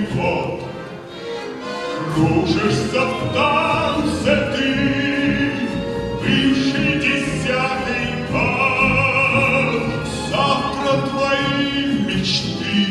год. Кружишься в танце ты, бывший 10-й год. Завтра твои мечты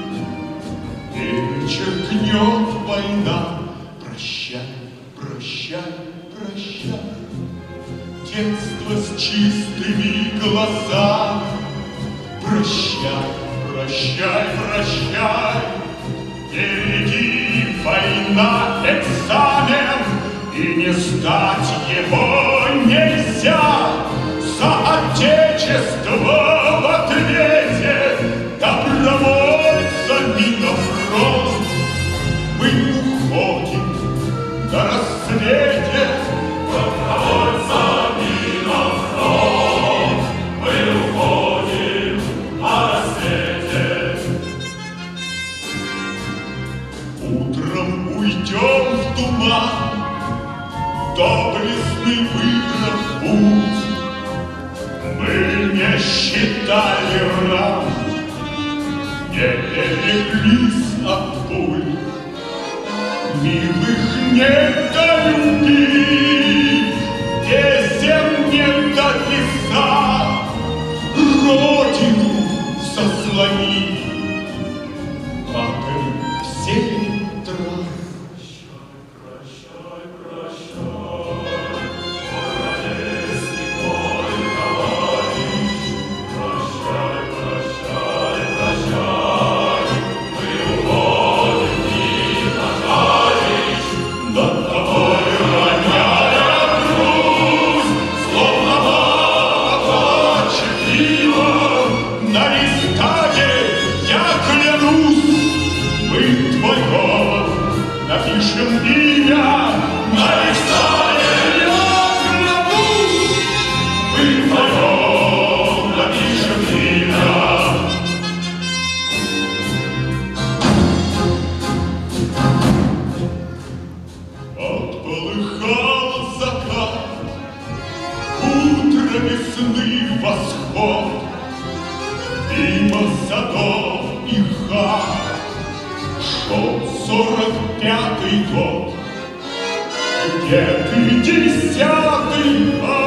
перечеркнет война. Прощай, прощай, прощай, детство с чистыми глазами. Прощай, прощай, прощай, впереди война, экзамен, и не сдать его нельзя. За отечество в ответе добровольцами на фронт мы уходим на рассвете. Добровольцами на фронт мы уходим на рассвете. Утром уйдем в туман, доблестный выиграв путь. Мы не считали ран, не береглись от пуль. Милых не долюбив, песен не дописав, Родину заслонив, падали все трав. Прощай, прощай, ровесник мой товарищ. Прощай, прощай, прощай, мы уходим, не товарищ. Над тобой роняя грусть, словно мама плачет на листке я клянусь, мы твое напишем имя на листке я клянусь, мы твое напишем имя. Отполыхал закат, утро весны восход. Мимо садов и хат шел 45-й год. Где ты, 10-й год?